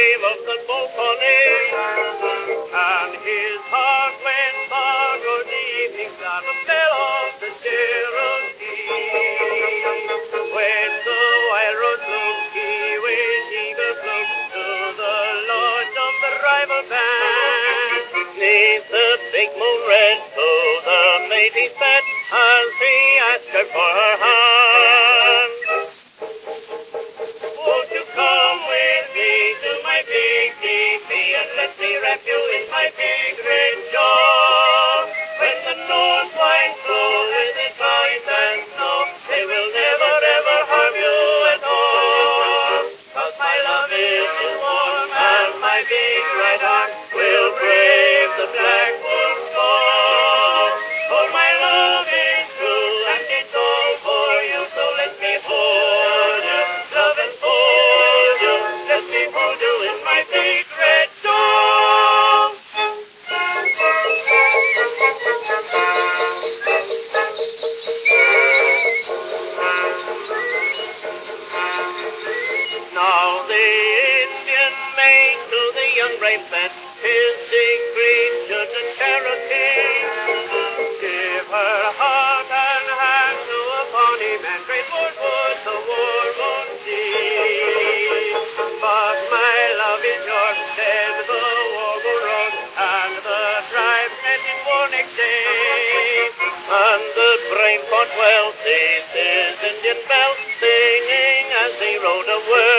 name of the Beauharnais, and his heart went far toward the evening star, the bell of the Cherokee. When the wild rose looked, he with eager look to the lodge of the rival band. Neath the big moon red, to the maid he said, as he asked her for her hand. Won't you come with me to my big teepee and let me wrap you in my big red shawl? When the north winds blow with its ice and snow, they will never ever harm you at all. 'Cause my love is warm and my big right arm will brave the black wolf's call. For my love is true and it's all for you, so let me hold you, love and hold you, let me hold you in my big red shawl. Now the Indian maid to the young brave said, his decree should the Cherokee give her heart and hand to a bonny man, great wood the war won't see. But my love is yours, said the warble rose, and the tribe met in war next day. And the brave fought well, ceased his Indian bell, singing as they rode away.